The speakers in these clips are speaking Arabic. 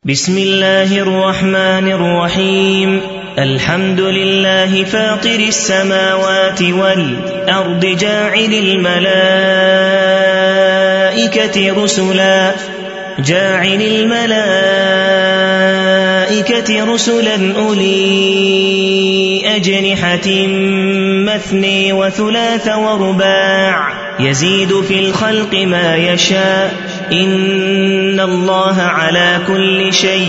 بسم الله الرحمن الرحيم. الحمد لله فاطر السماوات والأرض جاعل الملائكة رسلا أولي أجنحة مثني وثلاث ورباع يزيد في الخلق ما يشاء إن الله على كل شيء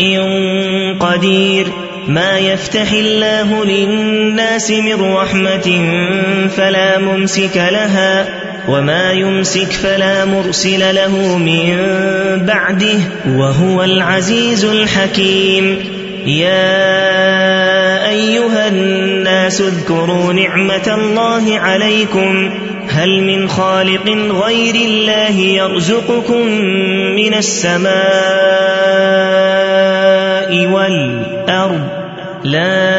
قدير. ما يفتح الله للناس من رحمة فلا ممسك لها وما يمسك فلا مرسل له من بعده وهو العزيز الحكيم. يا أيها الناس اذكروا نعمة الله عليكم هل من خالق غير الله يرزقكم من السماء والأرض لا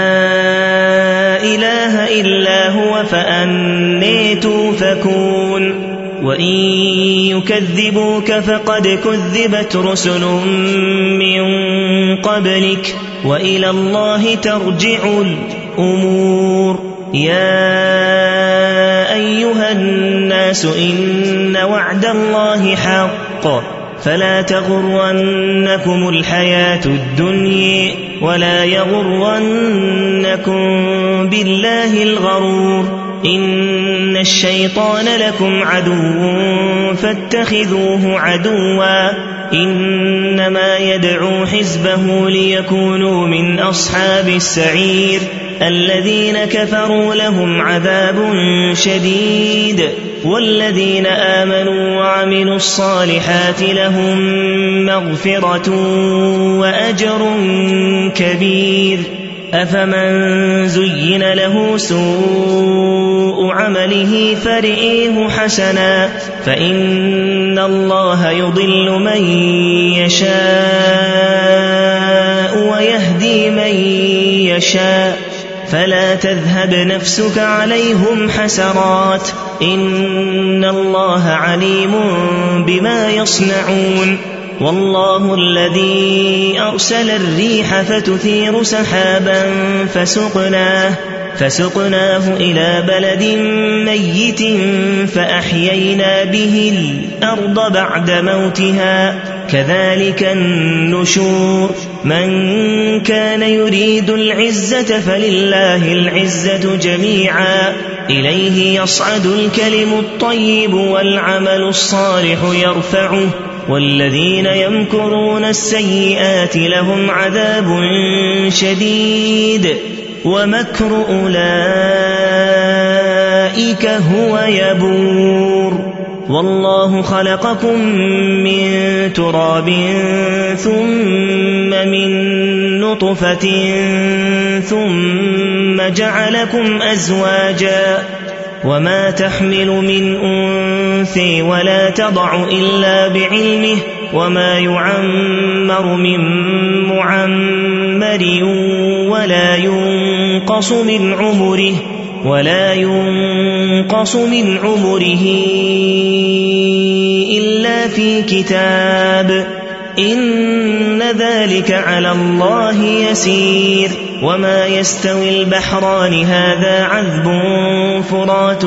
إله إلا هو فأنى تؤفكون. وإن يكذبوك فقد كذبت رسل من قبلك وإلى الله ترجع الأمور. يا أيها الناس إن وعد الله حق فلا تغرنكم الحياة الدنيا ولا يغرنكم بالله الغرور. إن الشيطان لكم عدو فاتخذوه عدوا إنما يدعو حزبه ليكونوا من أصحاب السعير. الذين كفروا لهم عذاب شديد والذين آمنوا وعملوا الصالحات لهم مغفرة وأجر كبير. أفمن زين له سوء عمله فرئيه حسنا فإن الله يضل من يشاء ويهدي من يشاء فلا تذهب نفسك عليهم حسرات إن الله عليم بما يصنعون. والله الذي أرسل الريح فتثير سحابا فسقناه إلى بلد ميت فأحيينا به الأرض بعد موتها كذلك النشور. من كان يريد العزة فلله العزة جميعا إليه يصعد الكلم الطيب والعمل الصالح يرفعه والذين يمكرون السيئات لهم عذاب شديد ومكر أولئك هو يبور. والله خلقكم من تراب ثم من نطفة ثم جعلكم أزواجا وما تحمل من أنثى ولا تضع إلا بعلمه وما يعمر من معمر ولا ينقص من عمره إلا في كتاب إن ذلك على الله يسير. وما يستوي البحران هذا عذب فرات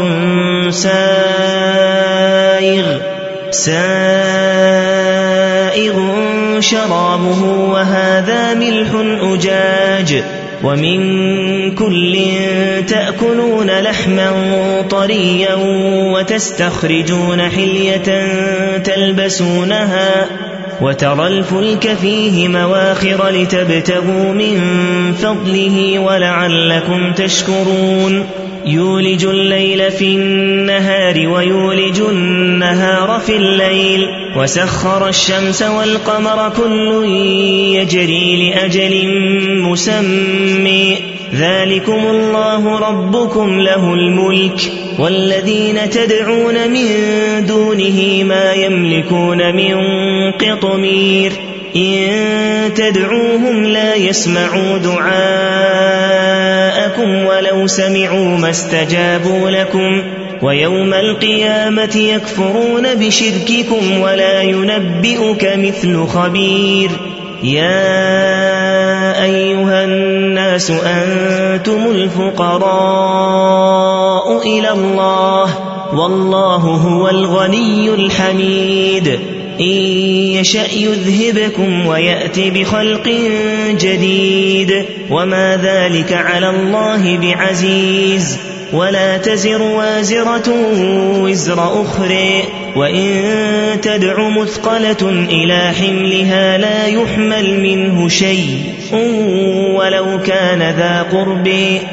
سائغ شرابه وهذا ملح أجاج ومن كل تأكلون لحما طريا وتستخرجون حلية تلبسونها وترى الفلك فيه مواخر لتبتغوا من فضله ولعلكم تشكرون. يولج الليل في النهار ويولج النهار في الليل وسخر الشمس والقمر كل يجري لأجل مسمى ذلكم الله ربكم له الملك والذين تدعون من دونه ما يملكون من قطمير. إن تدعوهم لا يسمعوا دعاءكم ولو سمعوا ما استجابوا لكم ويوم القيامة يكفرون بشرككم ولا ينبئك مثل خبير يا أيها الناس أنتم الفقراء إلى الله والله هو الغني الحميد إن يشأ يذهبكم ويأت بخلق جديد وما ذلك على الله بعزيز ولا تزر وازرة وزر أخرى وإن تدع مثقلة إلى حملها لا يحمل منه شيء ولو كان ذا قرب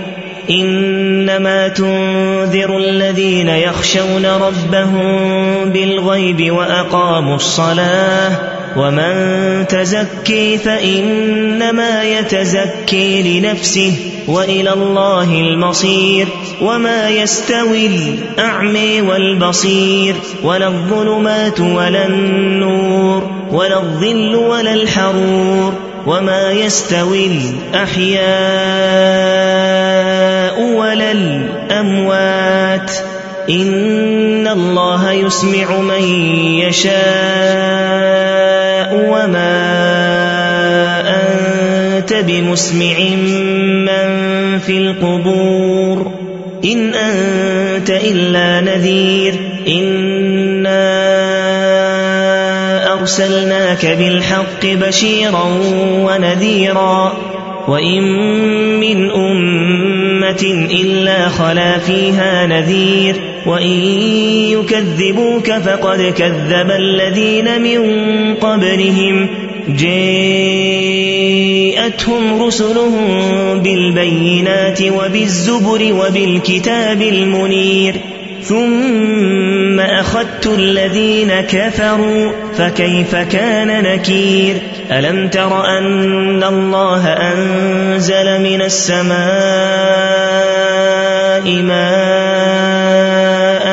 إنما تنذر الذين يخشون ربهم بالغيب وأقاموا الصلاة ومن تزكي فإنما يتزكي لنفسه وإلى الله المصير وما يستوي الأعمى والبصير ولا الظلمات ولا النور ولا الظل ولا الحرور وما يستوي الأحياء ولا الأموات إن الله يسمع من يشاء وما أنت بمسمع من في القبور إن أنت إلا نذير إنا أرسلناك بالحق بشيرا ونذيرا وإن من أمة إلا خلا فيها نذير وإن يكذبوك فقد كذب الذين من قبلهم جاءتهم رسلهم بالبينات وبالزبر وبالكتاب المنير ثم أخذت الذين كفروا فكيف كان نكير ألم تر أن الله أنزل من السماء ماء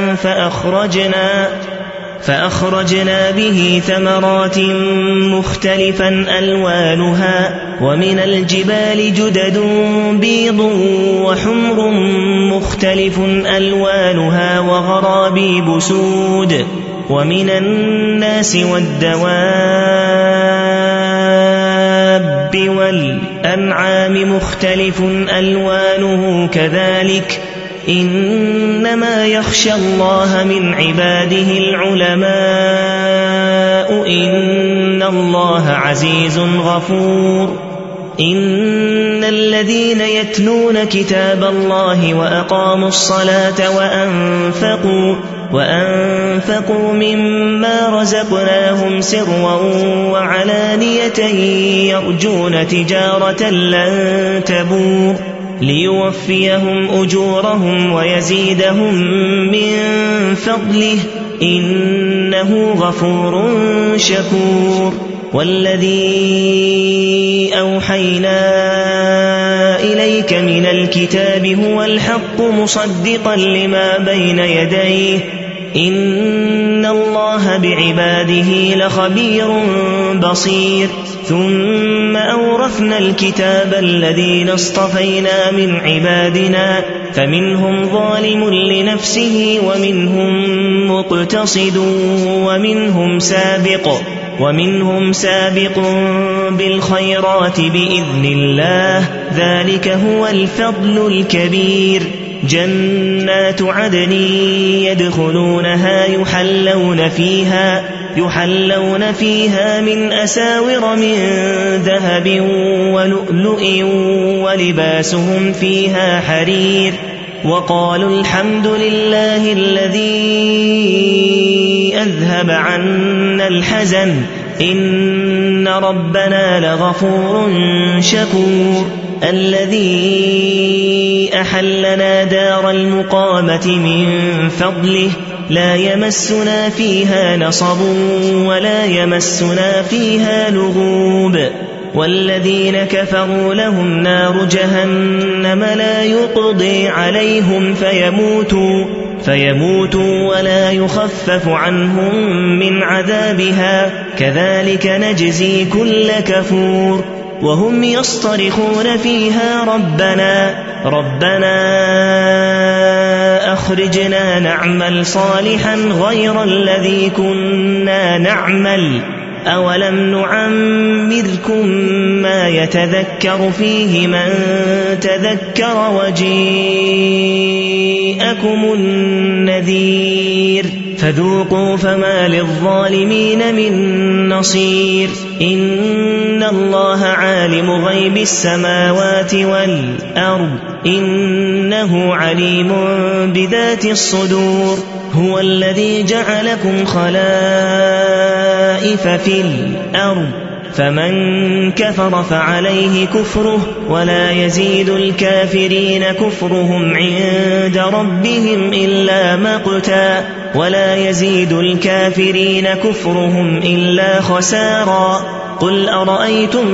فأخرجنا به ثمرات مختلفا ألوانها ومن الجبال جدد بيض وحمر مختلف ألوانها وغرابيب سود ومن الناس والدواب والأنعام مختلف ألوانه كذلك إنما يخشى الله من عباده العلماء إن الله عزيز غفور إن الذين يتلون كتاب الله وأقاموا الصلاة وأنفقوا مما رزقناهم سرا وعلانية يرجون تجارة لن تبور ليوفيهم أجورهم ويزيدهم من فضله إنه غفور شكور والذي أوحينا إليك من الكتاب هو الحق مصدقا لما بين يديه إن الله بعباده لخبير بصير ثم أورثنا الكتاب الذين اصطفينا من عبادنا فمنهم ظالم لنفسه ومنهم مقتصد ومنهم سابق بالخيرات بإذن الله ذلك هو الفضل الكبير جنات عدن يدخلونها يحلون فيها من أساور من ذهب ولؤلؤ ولباسهم فيها حرير وقالوا الحمد لله الذي أذهب عنا الحزن إن ربنا لغفور شكور الذي أحلنا دار المقامة من فضله لا يمسنا فيها نصب ولا يمسنا فيها لغوب والذين كفروا لهم نار جهنم لا يقضي عليهم فيموتوا ولا يخفف عنهم من عذابها كذلك نجزي كل كفور وهم يصطرخون فيها ربنا أخرجنا نعمل صالحا غير الذي كنا نعمل أولم نعمركم ما يتذكر فيه من تذكر وجيءكم النذير فذوقوا فما للظالمين من نصير إن الله عالم غيب السماوات والأرض إنه عليم بذات الصدور هو الذي جعلكم خلائف في الأرض فمن كفر فعليه كفره ولا يزيد الكافرين كفرهم عند ربهم إلا مقتا ولا يزيد الكافرين كفرهم إلا خسارا قل أرأيتم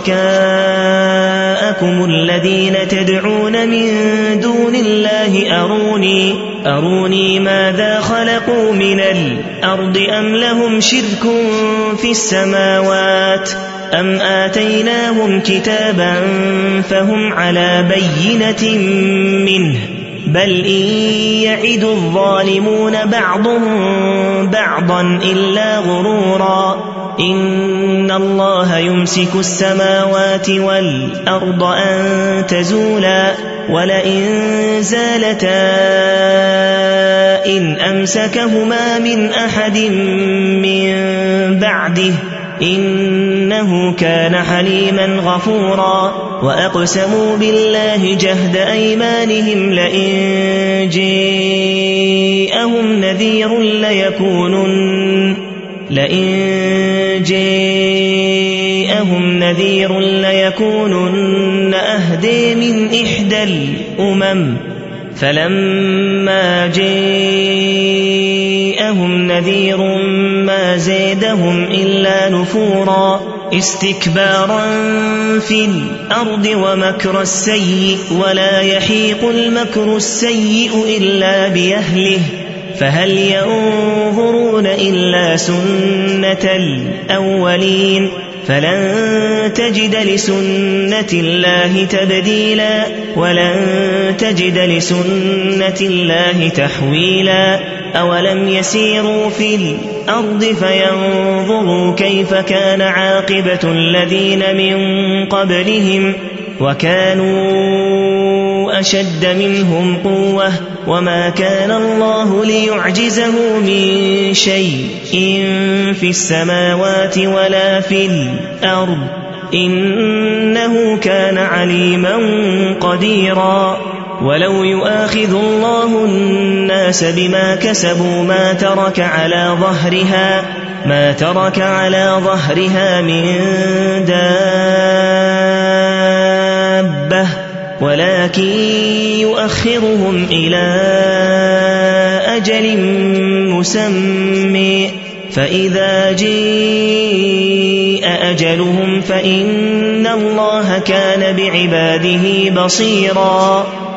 شركاءكم الذين تدعون من دون الله أروني ماذا خلقوا من الأرض أم لهم شرك في السماوات أم آتيناهم كتابا فهم على بينة منه بل إن يعد الظالمون بعضهم بعضا إلا غرورا إن الله يمسك السماوات والأرض أن تزولا ولئن زالتا إن أمسكهما من أحد من بعده إنه كان حليما غفورا وأقسموا بالله جهد أيمانهم لئن جاءهم نذير ليكونن أهدي من إحدى الأمم فلما جاءهم نذير ما زادهم إلا نفورا استكبارا في الأرض ومكر السيء ولا يحيق المكر السيء إلا بأهله فهل ينظرون إلا سنة الأولين فلن تجد لسنة الله تبديلا ولن تجد لسنة الله تحويلا أولم يسيروا في الأرض فينظروا كيف كان عاقبة الذين من قبلهم وكانوا أشد منهم قوة وما كان الله ليعجزه من شيء في السماوات ولا في الأرض إنه كان عليما قديرا ولو يؤاخذ الله الناس بما كسبوا ما ترك على ظهرها من دابة ولكن يؤخرهم إلى أجل مسمى فإذا جاء أجلهم فإن الله كان بعباده بصيرا